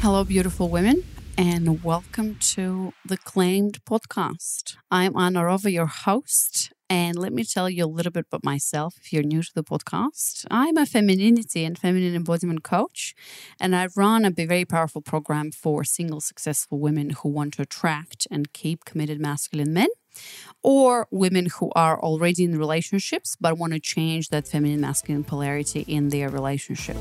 Hello, beautiful women, and welcome to the Claimed podcast. I'm Anna Rova, your host, and let me tell you a little bit about myself if you're new to the podcast. I'm a femininity and feminine embodiment coach, and I run a very powerful program for single successful women who want to attract and keep committed masculine men, or women who are already in relationships but want to change that feminine masculine polarity in their relationship.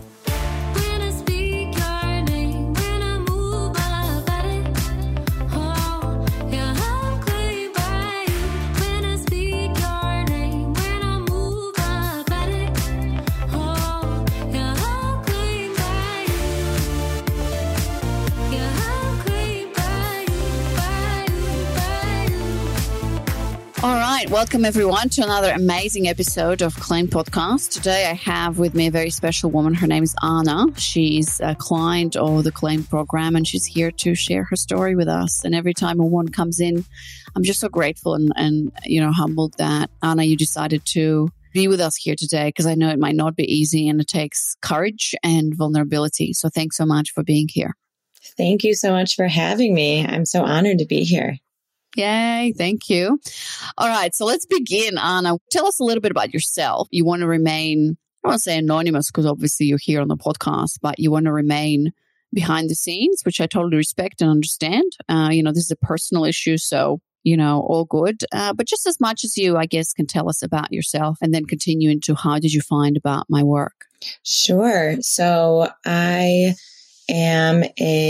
All right, welcome everyone to another amazing episode of Claim Podcast. Today I have with me a very special woman. Her name is Anna. She's a client of the Claim program and she's here to share her story with us. And every time a woman comes in, I'm just so grateful and humbled that Anna, you decided to be with us here today because I know it might not be easy and it takes courage and vulnerability. So thanks so much for being here. Thank you so much for having me. I'm so honored to be here. Yay, thank you. All right, so let's begin, Anna. Tell us a little bit about yourself. You want to remain, I don't want to say anonymous because obviously you're here on the podcast, but you want to remain behind the scenes, which I totally respect and understand. This is a personal issue, so, all good. But just as much as you, I guess, can tell us about yourself and then continue into how did you find about my work? Sure. So I am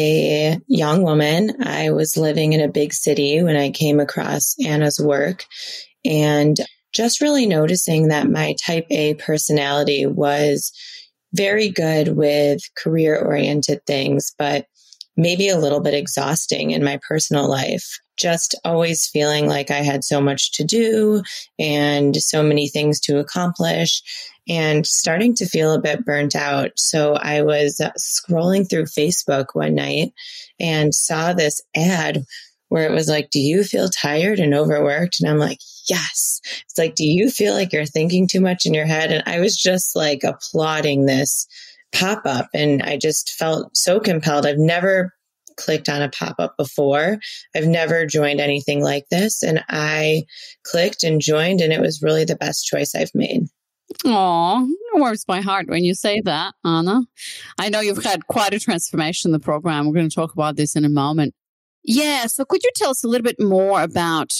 a young woman. I was living in a big city when I came across Anna's work and just really noticing that my type A personality was very good with career-oriented things, but maybe a little bit exhausting in my personal life. Just always feeling like I had so much to do and so many things to accomplish and starting to feel a bit burnt out. So I was scrolling through Facebook one night and saw this ad where it was like, do you feel tired and overworked? And I'm like, yes. It's like, do you feel like you're thinking too much in your head? And I was just like applauding this pop-up and I just felt so compelled. I've never clicked on a pop-up before. I've never joined anything like this. And I clicked and joined and it was really the best choice I've made. Aw, it warms my heart when you say that, Anna. I know you've had quite a transformation in the program. We're going to talk about this in a moment. Yeah, so could you tell us a little bit more about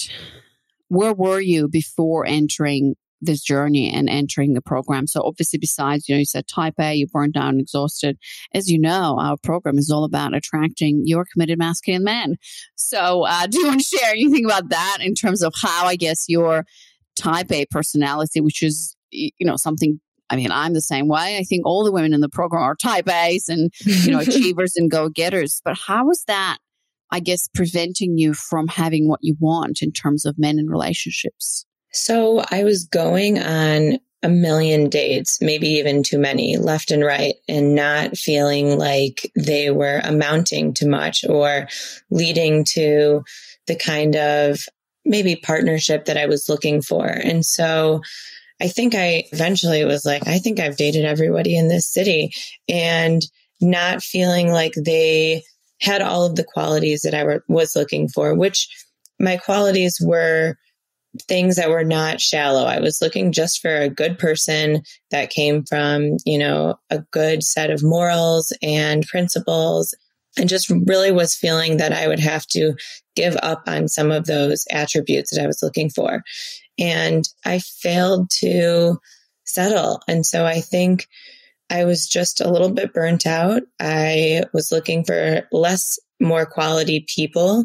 where were you before entering this journey and entering the program? So obviously besides, you said type A, you burned out and exhausted. As you know, our program is all about attracting your committed masculine man. So do you want to share anything about that in terms of how, I guess, your type A personality, which is, something, I'm the same way. I think all the women in the program are type A's and, achievers and go-getters. But how is that, I guess, preventing you from having what you want in terms of men and relationships? So I was going on a million dates, maybe even too many, left and right, and not feeling like they were amounting to much or leading to the kind of maybe partnership that I was looking for. And so I think I eventually was like, I think I've dated everybody in this city and not feeling like they had all of the qualities that I was looking for, which my qualities were things that were not shallow. I was looking just for a good person that came from, a good set of morals and principles, and just really was feeling that I would have to give up on some of those attributes that I was looking for. And I failed to settle. And so I think I was just a little bit burnt out. I was looking for more quality people.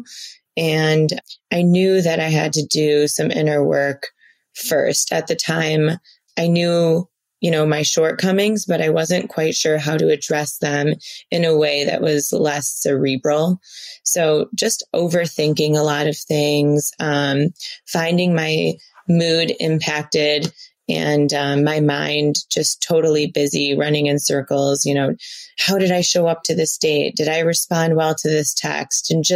And I knew that I had to do some inner work first. At the time, I knew, my shortcomings, but I wasn't quite sure how to address them in a way that was less cerebral. So just overthinking a lot of things, finding my mood impacted and my mind just totally busy running in circles. How did I show up to this date? Did I respond well to this text? And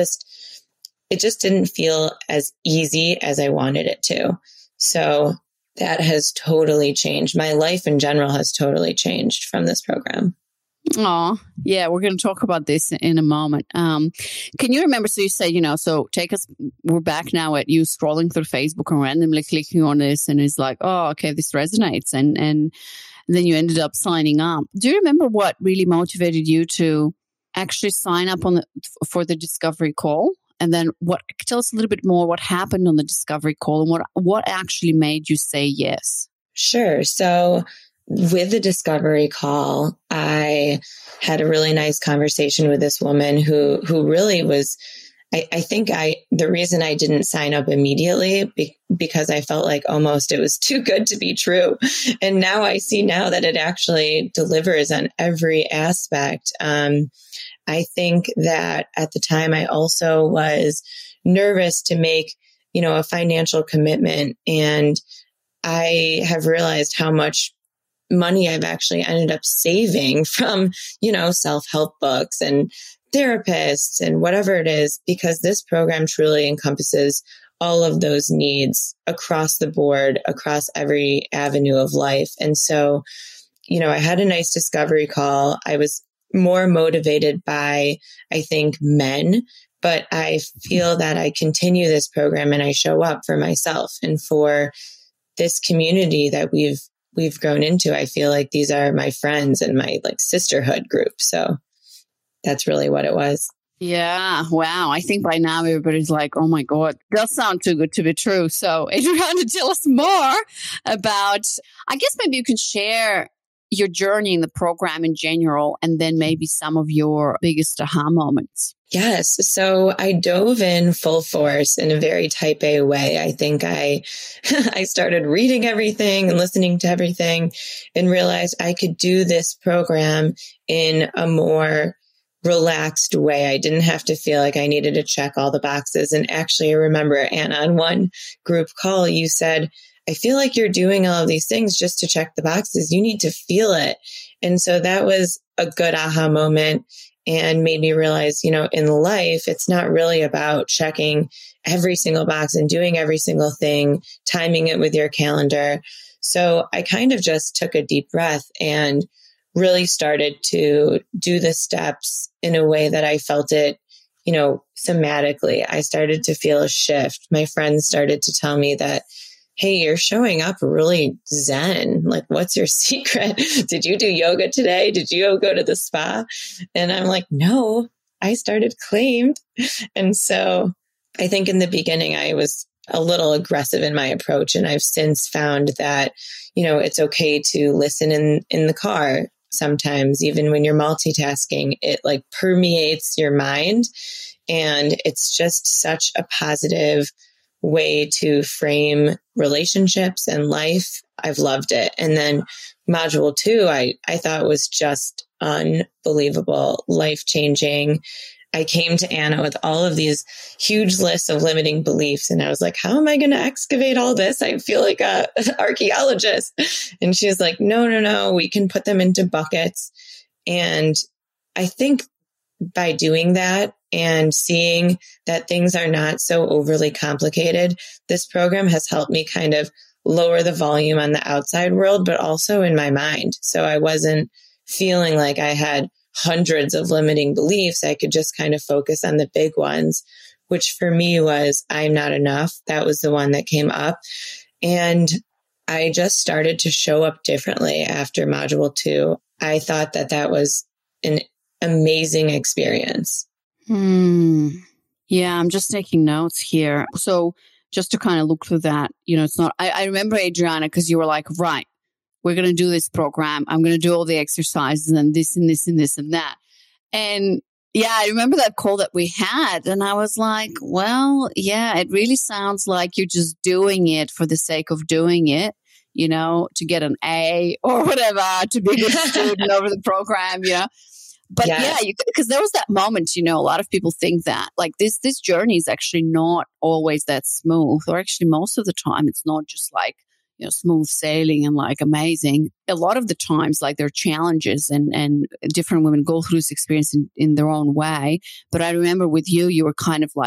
it just didn't feel as easy as I wanted it to. So that has totally changed. My life in general has totally changed from this program. Oh, Yeah, we're going to talk about this in a moment. Can you remember? So you said, so we're back now at you scrolling through Facebook and randomly clicking on this, and it's like, oh, okay, this resonates, and then you ended up signing up. Do you remember what really motivated you to actually sign up for the discovery call? And then tell us a little bit more what happened on the discovery call and what actually made you say yes? Sure. So with the discovery call, I had a really nice conversation with this woman who really was, I think the reason I didn't sign up immediately because I felt like almost it was too good to be true. And now I see now that it actually delivers on every aspect. I think that at the time I also was nervous to make, a financial commitment. And I have realized how much money I've actually ended up saving from, self-help books and therapists and whatever it is, because this program truly encompasses all of those needs across the board, across every avenue of life. And so, I had a nice discovery call. I was more motivated by, I think, men, but I feel that I continue this program and I show up for myself and for this community that we've grown into. I feel like these are my friends and my sisterhood group. So that's really what it was. Yeah. Wow. I think by now everybody's like, oh my God, does sound too good to be true. So if you want to tell us more about, I guess maybe you can share your journey in the program in general, and then maybe some of your biggest aha moments. Yes. So I dove in full force in a very type A way. I think I started reading everything and listening to everything and realized I could do this program in a more relaxed way. I didn't have to feel like I needed to check all the boxes. And actually, I remember, Anna, on one group call, you said, I feel like you're doing all of these things just to check the boxes. You need to feel it. And so that was a good aha moment and made me realize, in life, it's not really about checking every single box and doing every single thing, timing it with your calendar. So I kind of just took a deep breath and really started to do the steps in a way that I felt it, somatically. I started to feel a shift. My friends started to tell me that, hey, you're showing up really zen. Like, what's your secret? Did you do yoga today? Did you go to the spa? And I'm like, no, I started Claimed. And so I think in the beginning, I was a little aggressive in my approach. And I've since found that, it's okay to listen in the car. Sometimes, even when you're multitasking, it permeates your mind. And it's just such a positive way to frame relationships and life. I've loved it. And then module 2, I thought was just unbelievable, life-changing. I came to Anna with all of these huge lists of limiting beliefs. And I was like, how am I going to excavate all this? I feel like an archaeologist. And she was like, no, we can put them into buckets. And I think by doing that and seeing that things are not so overly complicated, this program has helped me kind of lower the volume on the outside world, but also in my mind. So I wasn't feeling like I had hundreds of limiting beliefs. I could just kind of focus on the big ones, which for me was, I'm not enough. That was the one that came up. And I just started to show up differently after module 2. I thought that was an amazing experience. Yeah, I'm just taking notes here. So just to kind of look through that, it's not, I remember, Adriana, because you were like, right, we're going to do this program. I'm going to do all the exercises and this and this and this and that. And yeah, I remember that call that we had. And I was like, well, yeah, it really sounds like you're just doing it for the sake of doing it, to get an A or whatever, to be a good student over the program, But yeah, because there was that moment, a lot of people think that this journey is actually not always that smooth, or actually most of the time it's not just smooth sailing and amazing. A lot of the times, there are challenges and different women go through this experience in their own way. But I remember with you were kind of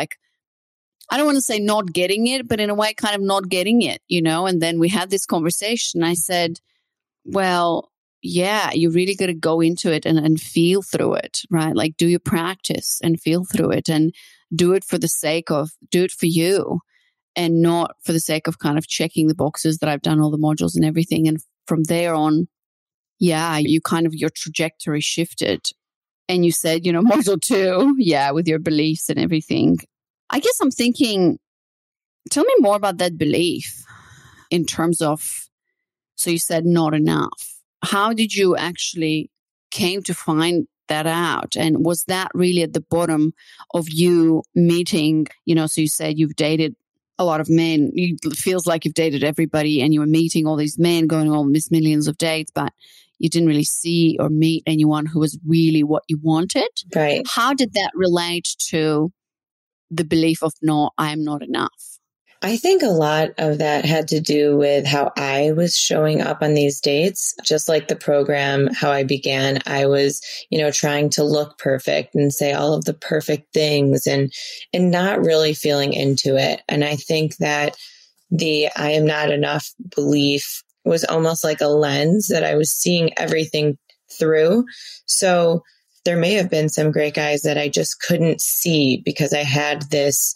I don't want to say not getting it, but in a way kind of not getting it, and then we had this conversation. I said, well, you really got to go into it and feel through it, right? Like do your practice and feel through it and do it for you and not for the sake of kind of checking the boxes that I've done all the modules and everything. And from there on, you kind of, your trajectory shifted. And you said, module 2, with your beliefs and everything. I guess I'm thinking, tell me more about that belief in terms of, so you said not enough. How did you actually came to find that out? And was that really at the bottom of you meeting, so you said you've dated a lot of men. It feels like you've dated everybody and you were meeting all these men, going on these millions of dates, but you didn't really see or meet anyone who was really what you wanted. Right. How did that relate to the belief of, no, I am not enough? I think a lot of that had to do with how I was showing up on these dates. Just like the program, how I began, I was, trying to look perfect and say all of the perfect things and not really feeling into it. And I think that the I am not enough belief was almost like a lens that I was seeing everything through. So there may have been some great guys that I just couldn't see because I had this,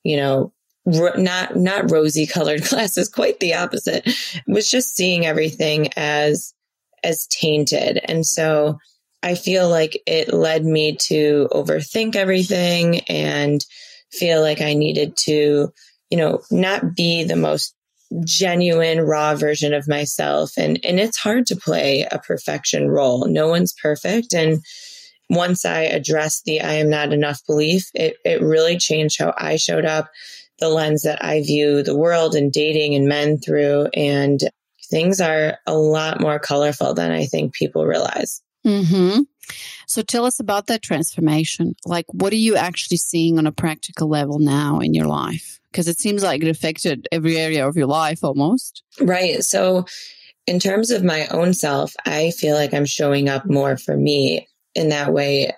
not rosy colored glasses, quite the opposite. Was just seeing everything as tainted. And so I feel like it led me to overthink everything and feel like I needed to, not be the most genuine, raw version of myself. And it's hard to play a perfection role. No one's perfect. And once I addressed the I am not enough belief, it really changed how I showed up, the lens that I view the world and dating and men through. And things are a lot more colorful than I think people realize. Mm-hmm. So tell us about that transformation. Like, what are you actually seeing on a practical level now in your life? Because it seems like it affected every area of your life almost. Right. So in terms of my own self, I feel like I'm showing up more for me in that way.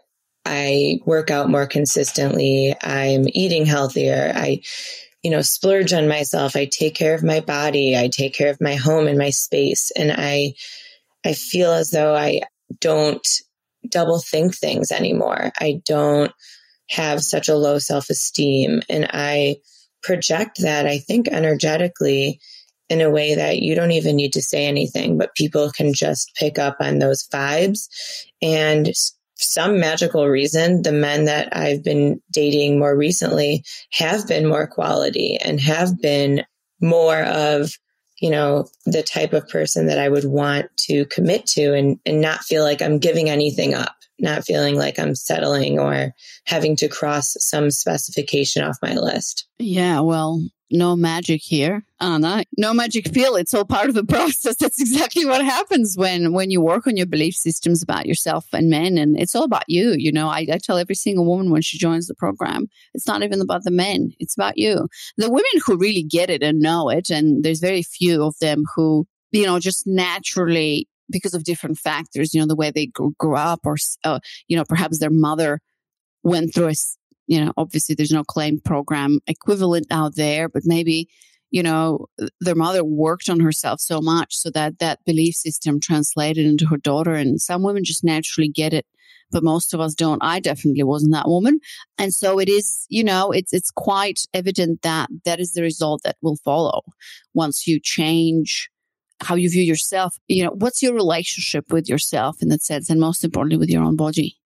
I work out more consistently. I'm eating healthier. I, splurge on myself. I take care of my body. I take care of my home and my space. And I feel as though I don't double think things anymore. I don't have such a low self-esteem. And I project that, I think, energetically in a way that you don't even need to say anything, but people can just pick up on those vibes. And some magical reason, the men that I've been dating more recently have been more quality and have been more of, the type of person that I would want to commit to and not feel like I'm giving anything up, not feeling like I'm settling or having to cross some specification off my list. Yeah, well, no magic here, Anna. No magic pill. It's all part of the process. That's exactly what happens when you work on your belief systems about yourself and men. And it's all about you. I tell every single woman when she joins the program, it's not even about the men. It's about you. The women who really get it and know it, and there's very few of them who, just naturally, because of different factors, the way they grew up or, perhaps their mother went through obviously there's no claim program equivalent out there, but maybe, their mother worked on herself so much so that belief system translated into her daughter. And some women just naturally get it, but most of us don't. I definitely wasn't that woman. And so it is, it's quite evident that that is the result that will follow once you change how you view yourself. What's your relationship with yourself in that sense, and most importantly with your own body.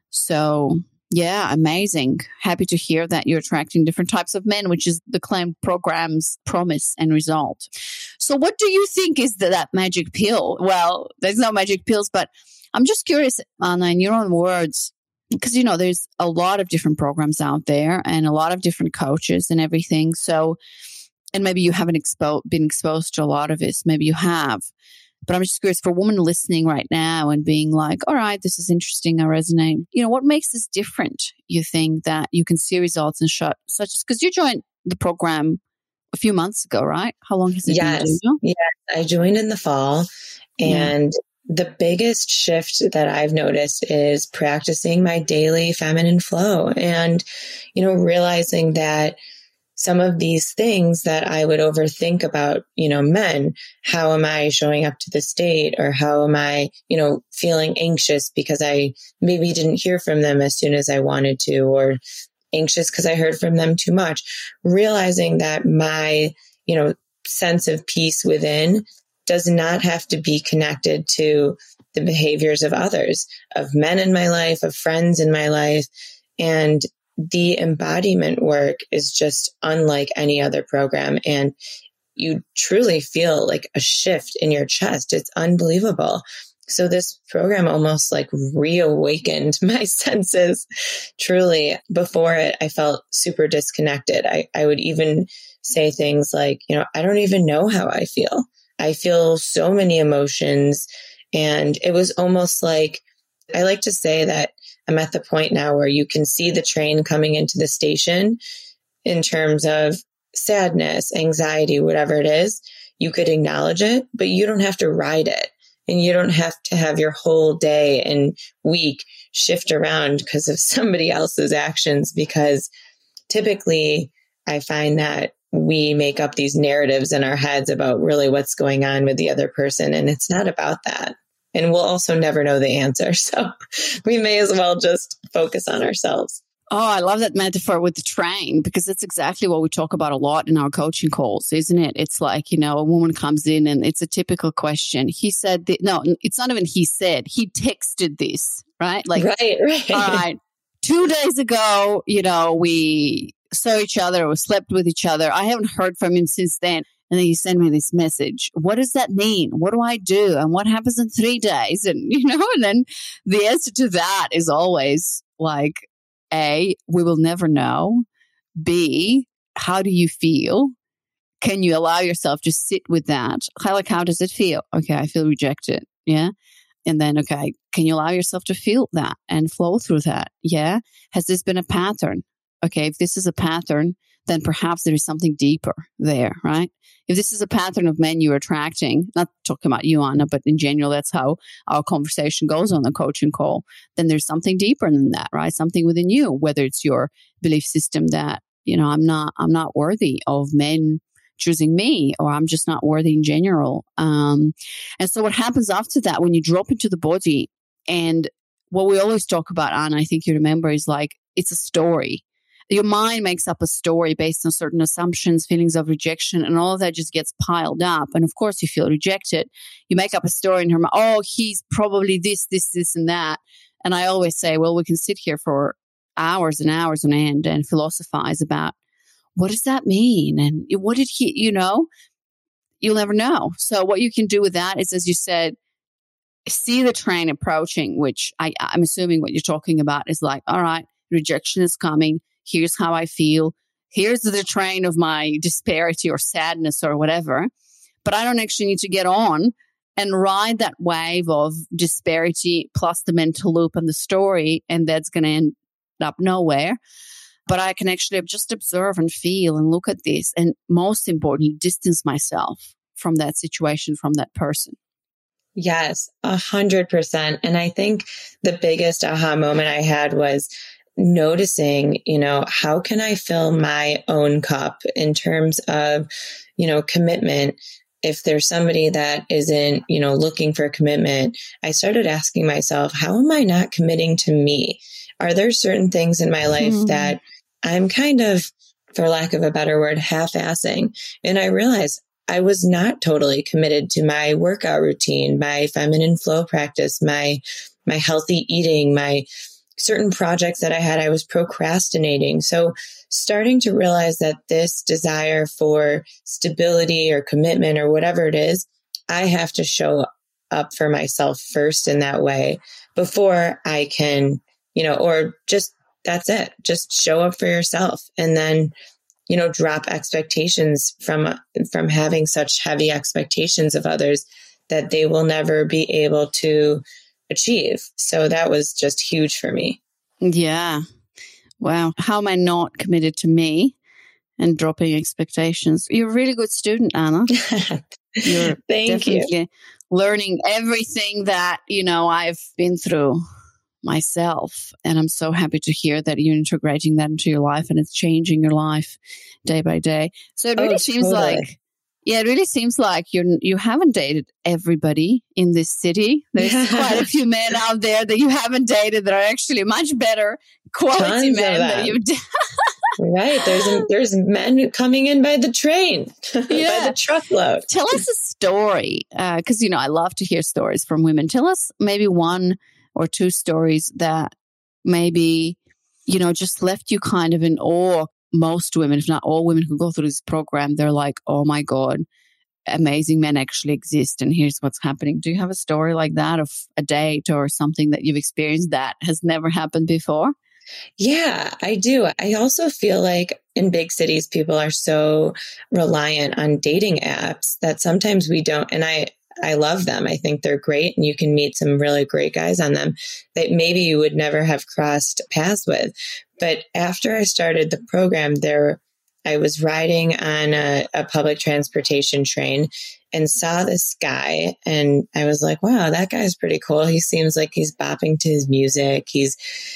So yeah, amazing. Happy to hear that you're attracting different types of men, which is the claim program's promise and result. So what do you think is that magic pill? Well, there's no magic pills, but I'm just curious, Anna, in your own words, because, there's a lot of different programs out there and a lot of different coaches and everything. So, and maybe you haven't been exposed to a lot of this. Maybe you have. But I'm just curious, for a woman listening right now and being like, all right, this is interesting, I resonate. What makes this different, you think, that you can see results and such as, because you joined the program a few months ago, right? How long has it been? Yes, I joined in the fall. And the biggest shift that I've noticed is practicing my daily feminine flow and, realizing that some of these things that I would overthink about, men. How am I showing up to this date? Or how am I, feeling anxious because I maybe didn't hear from them as soon as I wanted to, or anxious because I heard from them too much. Realizing that my, sense of peace within does not have to be connected to the behaviors of others, of men in my life, of friends in my life. And the embodiment work is just unlike any other program. And you truly feel like a shift in your chest. It's unbelievable. So this program almost like reawakened my senses. Truly, before it, I felt super disconnected. I would even say things like, I don't even know how I feel. I feel so many emotions. And it was almost like, I like to say that I'm at the point now where you can see the train coming into the station in terms of sadness, anxiety, whatever it is. You could acknowledge it, but you don't have to ride it. And you don't have to have your whole day and week shift around because of somebody else's actions, because typically I find that we make up these narratives in our heads about really what's going on with the other person. And it's not about that. And we'll also never know the answer. So we may as well just focus on ourselves. Oh, I love that metaphor with the train, because it's exactly what we talk about a lot in our coaching calls, isn't it? It's like, a woman comes in and it's a typical question. He said, no, it's not even he said, he texted this, right? Like, right. All right, 2 days ago, we saw each other or slept with each other. I haven't heard from him since then. And then you send me this message. What does that mean? What do I do? And what happens in 3 days? And, and then the answer to that is always like, A, we will never know. B, how do you feel? Can you allow yourself to sit with that? How does it feel? Okay, I feel rejected. Yeah. And then, okay, can you allow yourself to feel that and flow through that? Yeah. Has this been a pattern? Okay, if this is a pattern, then perhaps there is something deeper there, right? If this is a pattern of men you're attracting, not talking about you, Anna, but in general, that's how our conversation goes on the coaching call, then there's something deeper than that, right? Something within you, whether it's your belief system that, I'm not worthy of men choosing me, or I'm just not worthy in general. And so what happens after that, when you drop into the body, and what we always talk about, Anna, I think you remember, is like, it's a story. Your mind makes up a story based on certain assumptions, feelings of rejection, and all of that just gets piled up. And of course, you feel rejected. You make up a story in your mind. Oh, he's probably this, and that. And I always say, well, we can sit here for hours and hours on end and philosophize about what does that mean? And what did he, you'll never know. So what you can do with that is, as you said, see the train approaching, which I'm assuming what you're talking about is like, all right, rejection is coming. Here's how I feel. Here's the train of my disparity or sadness or whatever. But I don't actually need to get on and ride that wave of disparity plus the mental loop and the story, and that's going to end up nowhere. But I can actually just observe and feel and look at this, and most importantly, distance myself from that situation, from that person. Yes, 100%. And I think the biggest aha moment I had was noticing, how can I fill my own cup in terms of, commitment? If there's somebody that isn't, looking for commitment, I started asking myself, how am I not committing to me? Are there certain things in my life that I'm kind of, for lack of a better word, half-assing? And I realized I was not totally committed to my workout routine, my feminine flow practice, my healthy eating, my certain projects that I had, I was procrastinating. So starting to realize that this desire for stability or commitment or whatever it is, I have to show up for myself first in that way before I can, or just, that's it. Just show up for yourself. And then, drop expectations from having such heavy expectations of others that they will never be able to achieve. So that was just huge for me. Yeah. Wow. How am I not committed to me and dropping expectations? You're a really good student, Anna. You're Thank definitely you. learning everything that, I've been through myself. And I'm so happy to hear that you're integrating that into your life and it's changing your life day by day. So it really seems like, it really seems like you haven't dated everybody in this city. There's quite a few men out there that you haven't dated that are actually much better quality men that you've dated. Right. There's men coming in by the train, by the truckload. Tell us a story, because, I love to hear stories from women. Tell us maybe one or two stories that maybe, just left you kind of in awe. Most women, if not all women who go through this program, they're like, oh my God, amazing men actually exist. And here's what's happening. Do you have a story like that of a date or something that you've experienced that has never happened before? Yeah, I do. I also feel like in big cities, people are so reliant on dating apps that sometimes we don't. And I love them. I think they're great and you can meet some really great guys on them that maybe you would never have crossed paths with. But after I started the program I was riding on a public transportation train and saw this guy and I was like, wow, that guy's pretty cool. He seems like he's bopping to his music. He's,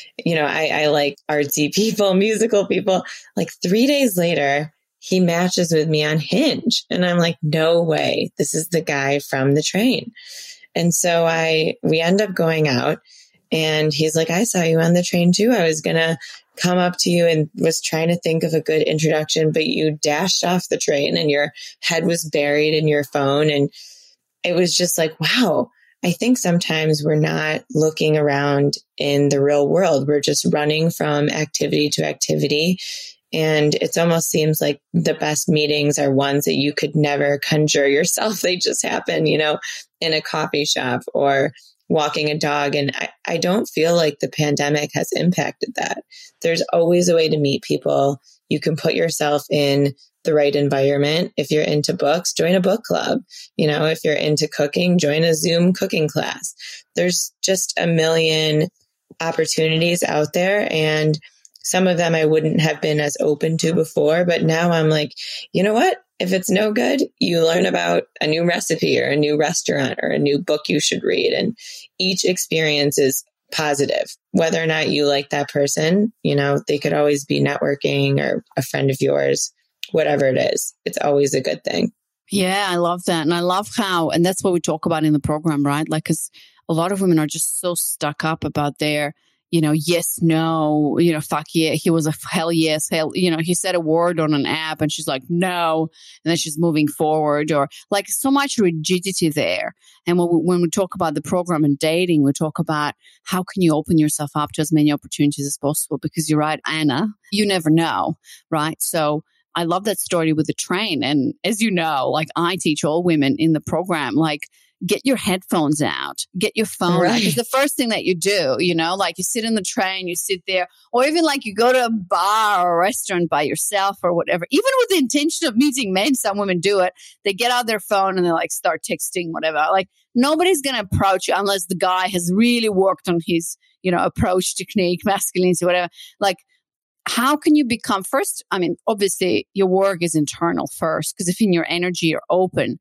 I like artsy people, musical people. Like 3 days later, he matches with me on Hinge. And I'm like, no way. This is the guy from the train. And so we end up going out and he's like, I saw you on the train too. I was going to come up to you and was trying to think of a good introduction, but you dashed off the train and your head was buried in your phone. And it was just like, wow, I think sometimes we're not looking around in the real world. We're just running from activity to activity. And it almost seems like the best meetings are ones that you could never conjure yourself. They just happen, in a coffee shop or walking a dog. And I don't feel like the pandemic has impacted that. There's always a way to meet people. You can put yourself in the right environment. If you're into books, join a book club. If you're into cooking, join a Zoom cooking class. There's just a million opportunities out there. And some of them I wouldn't have been as open to before, but now I'm like, you know what? If it's no good, you learn about a new recipe or a new restaurant or a new book you should read. And each experience is positive. Whether or not you like that person, they could always be networking or a friend of yours, whatever it is. It's always a good thing. Yeah, I love that. And I love and that's what we talk about in the program, right? Like, because a lot of women are just so stuck up about their yes, no, fuck yeah. He was a hell yes, hell, he said a word on an app and she's like, no. And then she's moving forward or like so much rigidity there. And when we talk about the program and dating, we talk about how can you open yourself up to as many opportunities as possible? Because you're right, Anna, you never know, right? So I love that story with the train. And as you know, like I teach all women in the program, like, get your headphones out, get your phone out. It's the first thing that you do, like you sit in the train, you sit there, or even like you go to a bar or a restaurant by yourself or whatever, even with the intention of meeting men. Some women do it. They get out their phone and they like start texting, whatever. Like nobody's going to approach you unless the guy has really worked on his, approach technique, masculinity, whatever. Like, how can you become first? I mean, obviously your work is internal first, because if in your energy you're open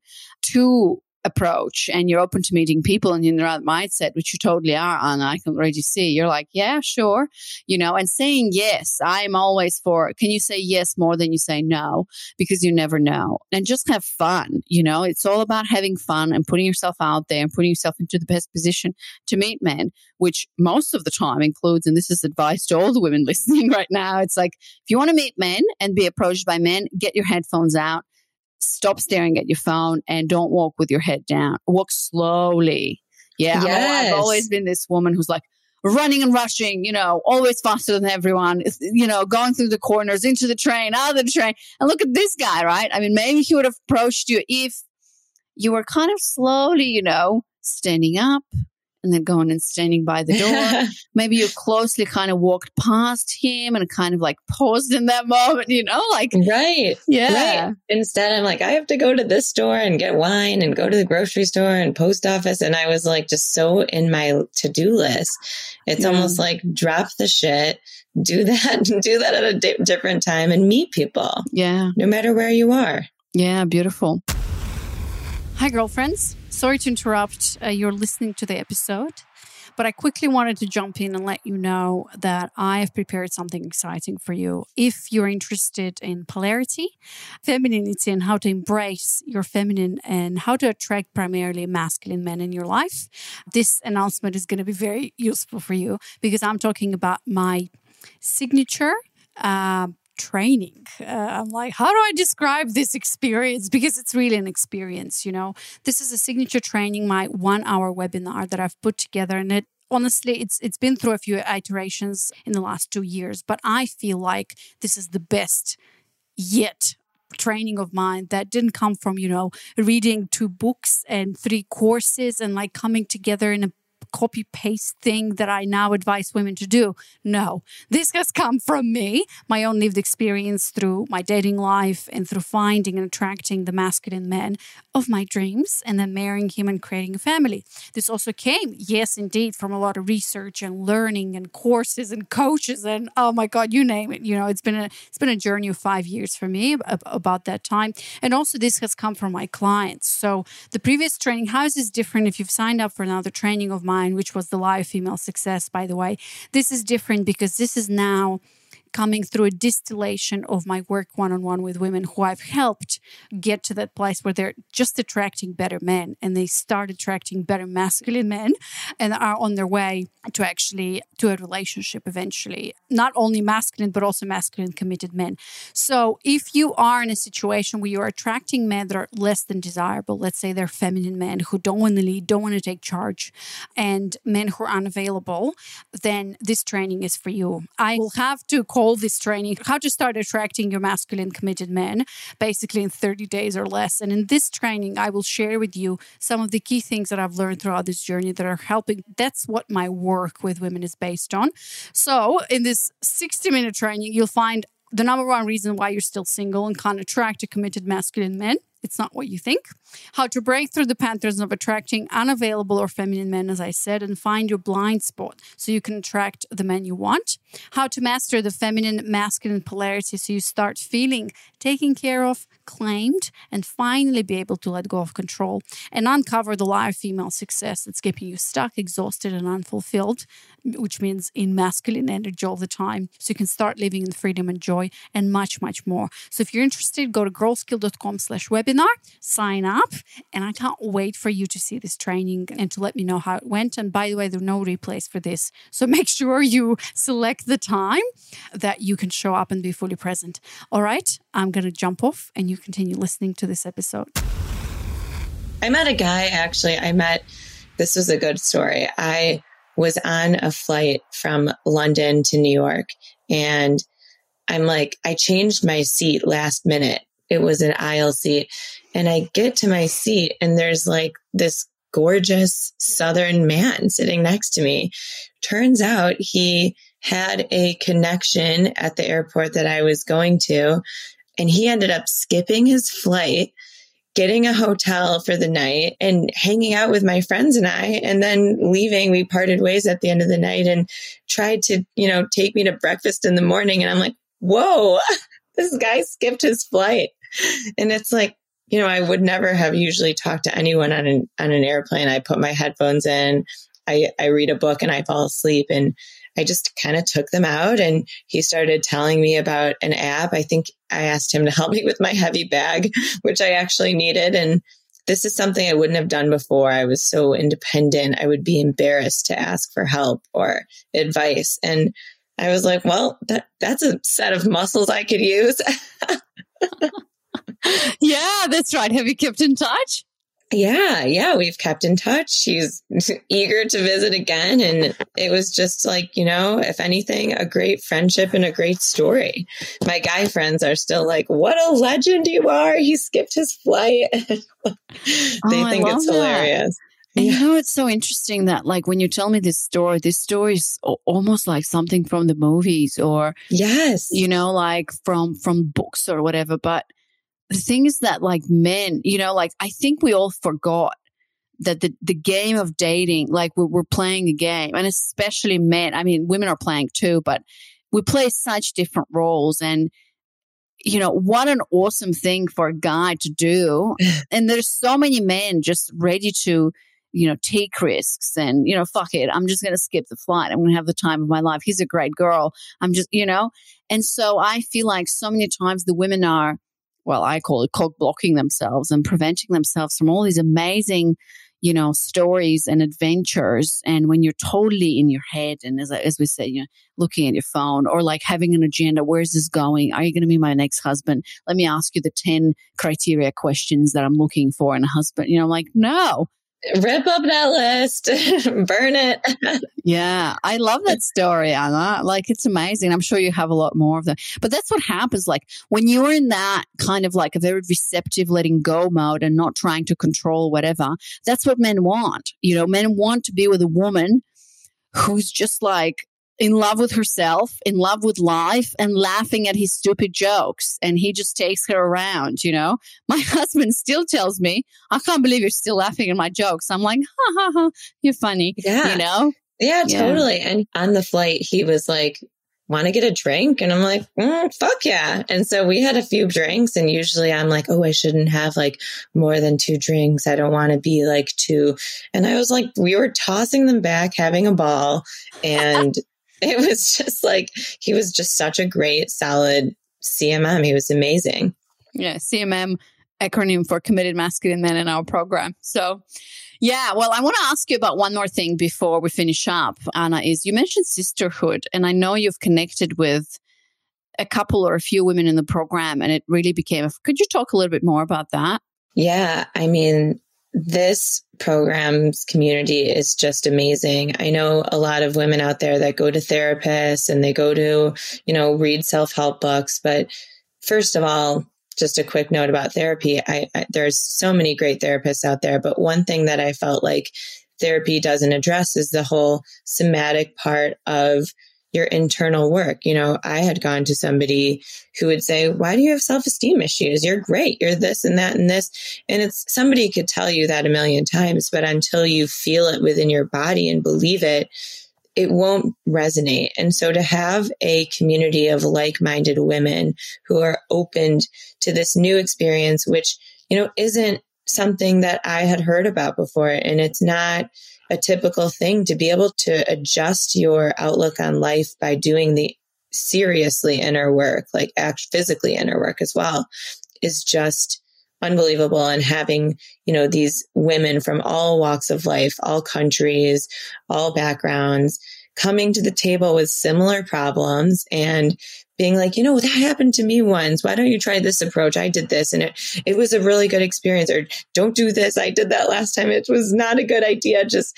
to approach and you're open to meeting people and in the right mindset, which you totally are, Anna, I can already see. You're like, yeah, sure. And saying yes, I'm always for, can you say yes more than you say no? Because you never know. And just have fun. It's all about having fun and putting yourself out there and putting yourself into the best position to meet men, which most of the time includes, and this is advice to all the women listening right now, it's like, if you want to meet men and be approached by men, get your headphones out. Stop staring at your phone and don't walk with your head down. Walk slowly. Yeah. Yes. I've always been this woman who's like running and rushing, always faster than everyone, going through the corners, into the train, out of the train. And look at this guy, right? I mean, maybe he would have approached you if you were kind of slowly, standing up and then going and standing by the door. Maybe you closely kind of walked past him and kind of like paused in that moment, like. Right. Yeah. Right. Instead, I'm like, I have to go to this store and get wine and go to the grocery store and post office. And I was like, just so in my to-do list. It's almost like drop the shit, do that at a different time and meet people. Yeah. No matter where you are. Yeah. Beautiful. Hi, girlfriends. Sorry to interrupt. You're listening to the episode, But I quickly wanted to jump in and let you know that I have prepared something exciting for you. If you're interested in polarity, femininity, and how to embrace your feminine and how to attract primarily masculine men in your life, this announcement is going to be very useful for you because I'm talking about my signature training. I'm like, how do I describe this experience? Because it's really an experience, you know. This is a signature training, my 1-hour webinar that I've put together. And it honestly, it's been through a few iterations in the last 2 years, but I feel like this is the best yet training of mine that didn't come from, you know, reading 2 books and 3 courses and like coming together in a copy paste thing that I now advise women to do. No, this has come from me, my own lived experience through my dating life and through finding and attracting the masculine men of my dreams and then marrying him and creating a family. This also came, yes, indeed, from a lot of research and learning and courses and coaches and oh my God, you name it. You know, it's been a journey of 5 years for me about that time. And also this has come from my clients. So the previous training, how is this different if you've signed up for another training of mine, which was the Live Female Success, by the way? This is different because this is now coming through a distillation of my work one-on-one with women who I've helped get to that place where they're just attracting better men and they start attracting better masculine men and are on their way to actually to a relationship eventually. Not only masculine, but also masculine committed men. So if you are in a situation where you're attracting men that are less than desirable, let's say they're feminine men who don't want to lead, don't want to take charge, and men who are unavailable, then this training is for you. I will have to call this training how to start attracting your masculine committed men, basically in 30 days or less. And in this training, I will share with you some of the key things that I've learned throughout this journey that are helping. That's what my work with women is based on. So in this 60-minute training, you'll find the number one reason why you're still single and can't attract a committed masculine men. It's not what you think. How to break through the patterns of attracting unavailable or feminine men, as I said, and find your blind spot so you can attract the men you want. How to master the feminine masculine polarity so you start feeling taken care of, claimed, and finally be able to let go of control and uncover the Live Female Success that's keeping you stuck, exhausted, and unfulfilled, which means in masculine energy all the time. So you can start living in freedom and joy and much, much more. So if you're interested, go to girlskill.com/webinar, sign up, and I can't wait for you to see this training and to let me know how it went. And by the way, there are no replays for this. So make sure you select the time that you can show up and be fully present. All right, I'm going to jump off and you continue listening to this episode. I met a guy, actually. This was a good story. I was on a flight from London to New York, and I changed my seat last minute. It was an aisle seat. And I get to my seat and there's like this gorgeous Southern man sitting next to me. Turns out he had a connection at the airport that I was going to, and he ended up skipping his flight, getting a hotel for the night and hanging out with my friends and I, and then leaving. We parted ways at the end of the night and tried to, take me to breakfast in the morning. And I'm like, whoa, this guy skipped his flight. And it's like, I would never have usually talked to anyone on an airplane. I put my headphones in, I read a book and I fall asleep, and I just kind of took them out, and he started telling me about an app. I think I asked him to help me with my heavy bag, which I actually needed. And this is something I wouldn't have done before. I was so independent. I would be embarrassed to ask for help or advice. And I was like, well, that's a set of muscles I could use. Yeah, that's right. Have you kept in touch? Yeah, we've kept in touch. She's eager to visit again. And it was just like, if anything, a great friendship and a great story. My guy friends are still like, what a legend you are. He skipped his flight. They think it's hilarious. And it's so interesting that when you tell me this story is almost like something from the movies or, yes, from books or whatever. But the thing is that men, I think we all forgot that the game of dating, we're playing a game, and especially men. I mean, women are playing too, but we play such different roles. And, what an awesome thing for a guy to do. And there's so many men just ready to take risks and, fuck it. I'm just going to skip the flight. I'm going to have the time of my life. He's a great girl. I'm just, And so I feel like so many times the women are, well, I call it cock blocking themselves and preventing themselves from all these amazing, stories and adventures. And when you're totally in your head and as we said, looking at your phone or like having an agenda, where's this going? Are you going to be my next husband? Let me ask you the 10 criteria questions that I'm looking for in a husband. Like, no. Rip up that list, burn it. Yeah, I love that story, Anna. Like, it's amazing. I'm sure you have a lot more of them. But that's what happens. Like, when you're in that kind of like a very receptive letting go mode and not trying to control whatever, that's what men want. Men want to be with a woman who's just like in love with herself, in love with life, and laughing at his stupid jokes. And he just takes her around, My husband still tells me, I can't believe you're still laughing at my jokes. I'm like, ha, ha, ha, you're funny, Yeah, totally. And on the flight, he was like, want to get a drink? And I'm like, fuck yeah. And so we had a few drinks, and usually I'm like, oh, I shouldn't have like more than 2 drinks. I don't want to be like 2. And I was like, we were tossing them back, having a ball. And it was just like, he was just such a great, solid CMM. He was amazing. Yeah, CMM, acronym for Committed Masculine Men in our program. So, yeah, well, I want to ask you about one more thing before we finish up, Anna, is you mentioned sisterhood, and I know you've connected with a couple or a few women in the program, and it really became, could you talk a little bit more about that? Yeah, I mean, this program's community is just amazing. I know a lot of women out there that go to therapists and they go to, read self-help books. But first of all, just a quick note about therapy. There's so many great therapists out there, but one thing that I felt like therapy doesn't address is the whole somatic part of your internal work. I had gone to somebody who would say, why do you have self-esteem issues? You're great. You're this and that and this. And it's somebody could tell you that a million times, but until you feel it within your body and believe it, it won't resonate. And so to have a community of like-minded women who are opened to this new experience, which, isn't something that I had heard about before. And it's not a typical thing to be able to adjust your outlook on life by doing the seriously inner work, like physically inner work as well, is just unbelievable. And having, these women from all walks of life, all countries, all backgrounds, coming to the table with similar problems and being like, that happened to me once. Why don't you try this approach? I did this and it was a really good experience. Or don't do this. I did that last time. It was not a good idea. Just,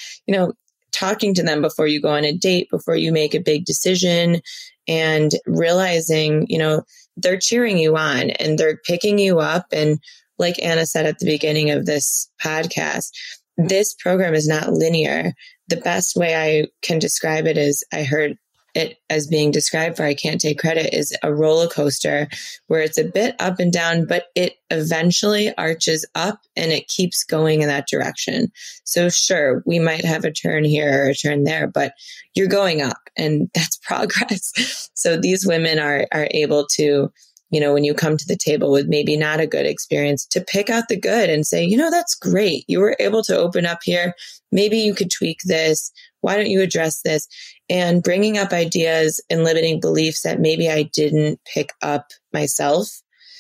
talking to them before you go on a date, before you make a big decision, and realizing, they're cheering you on and they're picking you up. And like Anna said at the beginning of this podcast, this program is not linear. The best way I can describe it is, I heard it as being described, for I can't take credit, is a roller coaster where it's a bit up and down, but it eventually arches up and it keeps going in that direction. So sure, we might have a turn here or a turn there, but you're going up and that's progress. So these women are able to, when you come to the table with maybe not a good experience, to pick out the good and say, that's great. You were able to open up here. Maybe you could tweak this. Why don't you address this? And bringing up ideas and limiting beliefs that maybe I didn't pick up myself.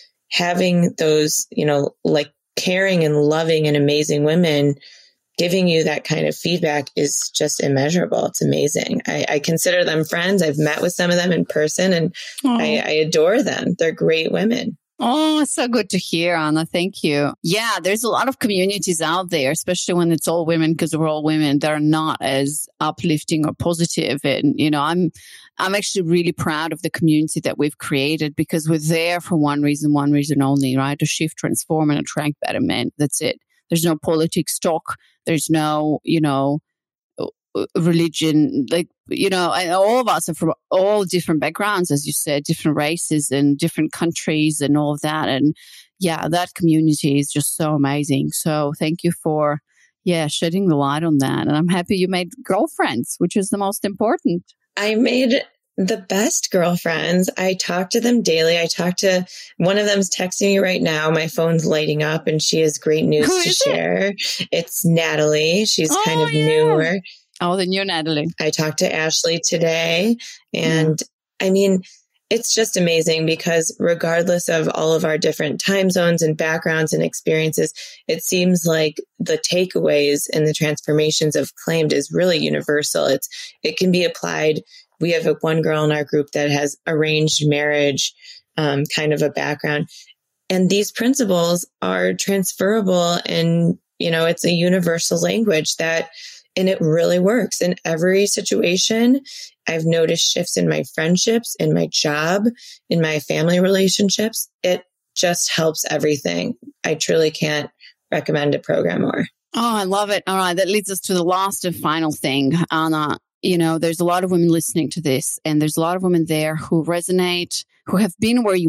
Having those, like caring and loving and amazing women giving you that kind of feedback is just immeasurable. It's amazing. I consider them friends. I've met with some of them in person and I adore them. They're great women. Oh, so good to hear, Anna. Thank you. Yeah, there's a lot of communities out there, especially when it's all women, because we're all women, that are not as uplifting or positive. And, I'm actually really proud of the community that we've created, because we're there for one reason only, right? To shift, transform, and attract better men. That's it. There's no politics talk. There's no, religion, and all of us are from all different backgrounds, as you said, different races and different countries and all of that. And yeah, that community is just so amazing. So thank you for, shedding the light on that. And I'm happy you made girlfriends, which is the most important. I made the best girlfriends. I talk to them daily. I talk to one of them's texting me right now. My phone's lighting up and she has great news to share. It's Natalie. She's kind of newer. Oh, the new Natalie. I talked to Ashley today. And I mean, it's just amazing because regardless of all of our different time zones and backgrounds and experiences, it seems like the takeaways and the transformations of Claimed is really universal. It can be applied. We have one girl in our group that has arranged marriage, kind of a background. And these principles are transferable and, it's a universal language and it really works in every situation. I've noticed shifts in my friendships, in my job, in my family relationships. It just helps everything. I truly can't recommend a program more. Oh, I love it. All right. That leads us to the last and final thing, Anna. There's a lot of women listening to this, and there's a lot of women there who resonate, who have been where you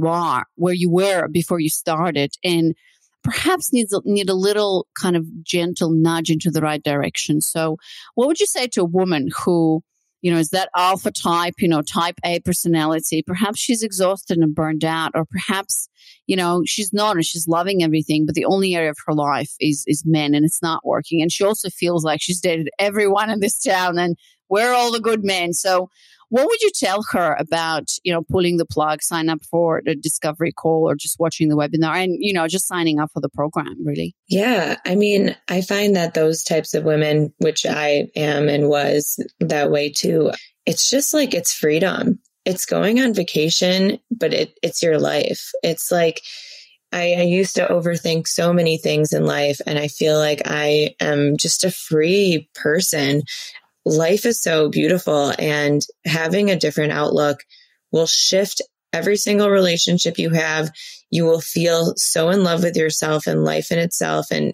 were before you started, and perhaps need a little kind of gentle nudge into the right direction. So what would you say to a woman who, is that alpha type, type A personality? Perhaps she's exhausted and burned out, or perhaps, she's not and she's loving everything, but the only area of her life is men and it's not working. And she also feels like she's dated everyone in this town and where are all the good men? So what would you tell her about, pulling the plug, sign up for the discovery call or just watching the webinar and, just signing up for the program, really? Yeah. I mean, I find that those types of women, which I am and was that way too, it's just like it's freedom. It's going on vacation, but it's your life. It's like I used to overthink so many things in life, and I feel like I am just a free person. Life is so beautiful, and having a different outlook will shift every single relationship you have. You will feel so in love with yourself and life in itself. And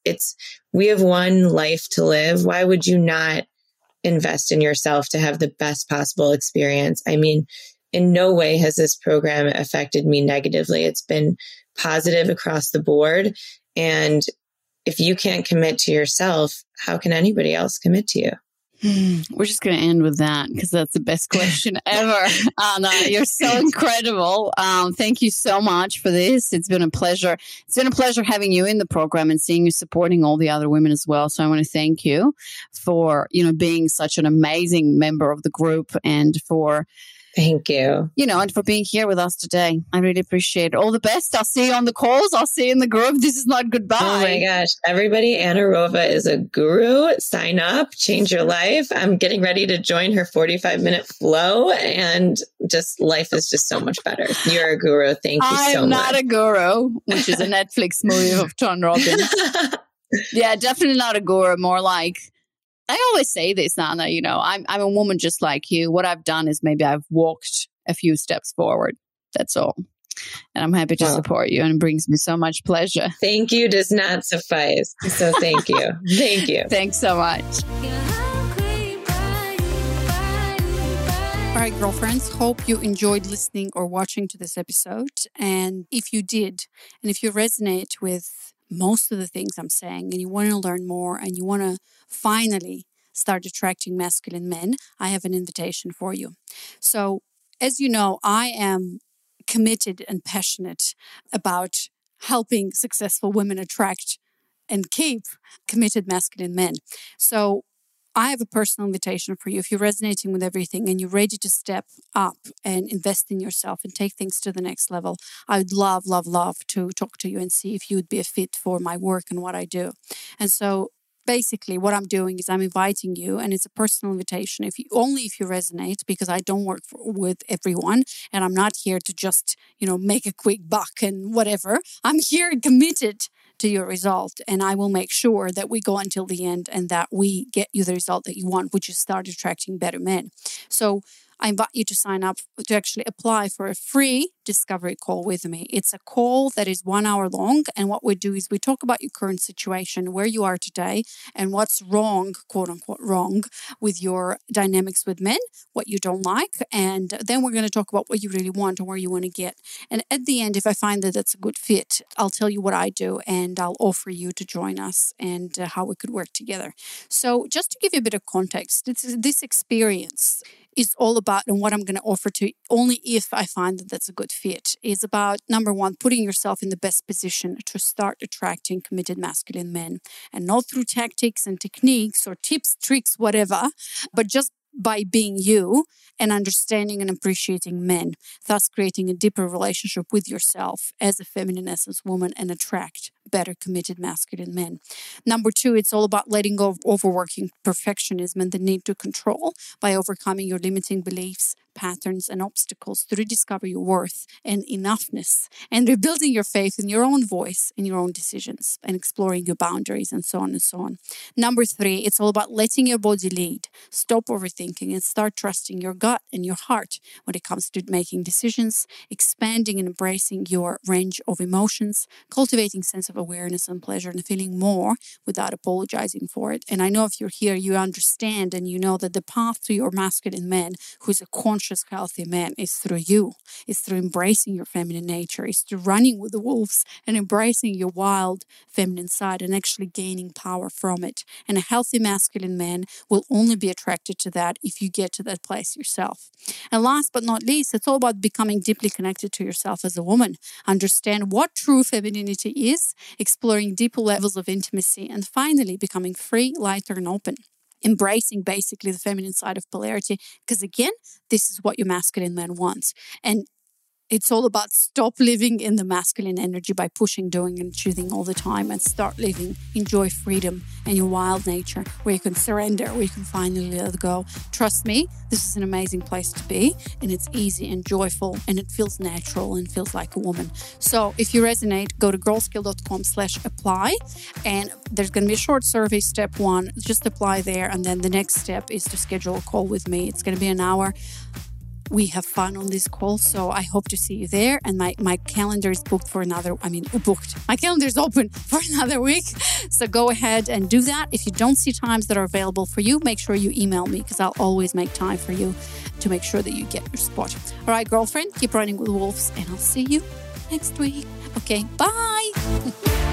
we have one life to live. Why would you not invest in yourself to have the best possible experience? I mean, in no way has this program affected me negatively. It's been positive across the board. And if you can't commit to yourself, how can anybody else commit to you? We're just going to end with that because that's the best question ever. Anna, you're so incredible. Thank you so much for this. It's been a pleasure. It's been a pleasure having you in the program and seeing you supporting all the other women as well. So I want to thank you for, being such an amazing member of the group and for Thank you. And for being here with us today. I really appreciate it. All the best. I'll see you on the calls. I'll see you in the group. This is not goodbye. Oh my gosh. Everybody, Anna Rova is a guru. Sign up, change your life. I'm getting ready to join her 45-minute flow, and just life is just so much better. You're a guru. Thank you so much. I'm not a guru, which is a Netflix movie of John Robbins. Yeah, definitely not a guru. More like, I always say this, Anna, I'm a woman just like you. What I've done is maybe I've walked a few steps forward. That's all. And I'm happy to support you, and it brings me so much pleasure. Thank you does not suffice. So thank you. Thank you. Thanks so much. All right, girlfriends, hope you enjoyed listening or watching to this episode. And if you did, and if you resonate with most of the things I'm saying and you want to learn more and you want to finally start attracting masculine men, I have an invitation for you. So, as you know, I am committed and passionate about helping successful women attract and keep committed masculine men. So I have a personal invitation for you. If you're resonating with everything and you're ready to step up and invest in yourself and take things to the next level, I would love, love, love to talk to you and see if you would be a fit for my work and what I do. And so basically what I'm doing is I'm inviting you, and it's a personal invitation if you resonate, because I don't work with everyone, and I'm not here to just, make a quick buck and whatever. I'm here committed to your result, and I will make sure that we go until the end and that we get you the result that you want, which is start attracting better men. So I invite you to sign up to actually apply for a free discovery call with me. It's a call that is 1 hour long. And what we do is we talk about your current situation, where you are today, and what's wrong, quote unquote, wrong with your dynamics with men, what you don't like. And then we're going to talk about what you really want and where you want to get. And at the end, if I find that that's a good fit, I'll tell you what I do and I'll offer you to join us and how we could work together. So just to give you a bit of context, this experience is all about, and what I'm going to offer to you, only if I find that that's a good fit, is about, number one, putting yourself in the best position to start attracting committed masculine men. And not through tactics and techniques or tips, tricks, whatever, but just by being you and understanding and appreciating men, thus creating a deeper relationship with yourself as a feminine essence woman and attract better committed masculine men. Number two, it's all about letting go of overworking perfectionism and the need to control by overcoming your limiting beliefs, patterns, and obstacles to rediscover your worth and enoughness, and rebuilding your faith in your own voice, in your own decisions, and exploring your boundaries, and so on and so on. Number three, it's all about letting your body lead. Stop overthinking and start trusting your gut and your heart when it comes to making decisions, expanding and embracing your range of emotions, cultivating sense of awareness and pleasure, and feeling more without apologizing for it. And I know if you're here, you understand and you know that the path to your masculine man, who's a conscious, healthy man, is through you. It's through embracing your feminine nature. It's through running with the wolves and embracing your wild feminine side and actually gaining power from it. And a healthy masculine man will only be attracted to that if you get to that place yourself. And last but not least, it's all about becoming deeply connected to yourself as a woman. Understand what true femininity is, exploring deeper levels of intimacy, and finally becoming free, lighter, and open. Embracing basically the feminine side of polarity, because again, this is what your masculine man wants. And it's all about stop living in the masculine energy by pushing, doing, and choosing all the time, and start living, enjoy freedom and your wild nature, where you can surrender, where you can finally let it go. Trust me, this is an amazing place to be, and it's easy and joyful, and it feels natural and feels like a woman. So if you resonate, go to girlskill.com/apply, and there's going to be a short survey, step 1, just apply there, and then the next step is to schedule a call with me. It's going to be an hour. We have fun on this call, so I hope to see you there. And my calendar is booked for my calendar is open for another week. So go ahead and do that. If you don't see times that are available for you, make sure you email me, because I'll always make time for you to make sure that you get your spot. All right, girlfriend, keep running with wolves, and I'll see you next week. Okay, bye.